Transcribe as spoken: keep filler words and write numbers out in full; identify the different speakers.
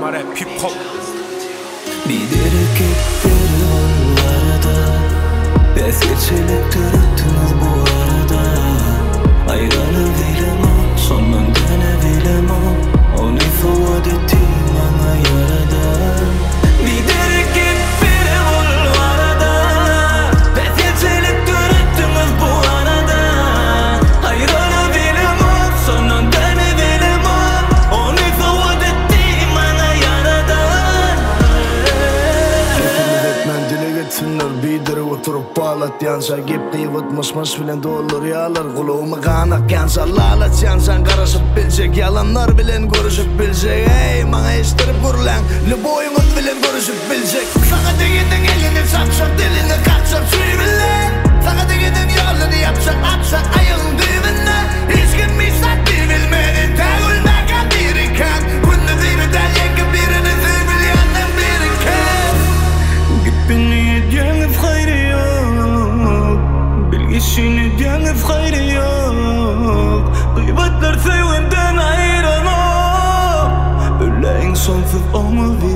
Speaker 1: rap hip hop.
Speaker 2: Bir hareketleri var arada, es geçerek tarattınız bu arada. Ayranı bilemem, sonun dene bilemem, onu ifade ettiğim bana yarada. Bir hareketleri var arada, es geçerek tarattınız bu arada. Ayranı bilemem, sonun dene bilemem, onu ifade ettiğim bana yarada.
Speaker 3: Dile getirsinler bidiri oturup bağlat yansa gepni vatmasmas bilen dolur yağlar kuluğumu kanak yansa lalat yansan karışıp bilecek yalanlar bilen görüşüp bilecek ey bana istirip kurulan lüboyumut bilen görüşüp bilecek sana degiden elini sapsap dilini katsap suyu bilen sana degiden yolunu yapsak atsak ayağın düğümüne hiç kim misat değil bilmedin tağılmakan biriken bunu birden yakın birini zümül yandan biriken Gipini diyengif hayri yok, bilgisini diyengif hayri yok. Gıybatlar sevenden ayranok, öyle en son fıf olma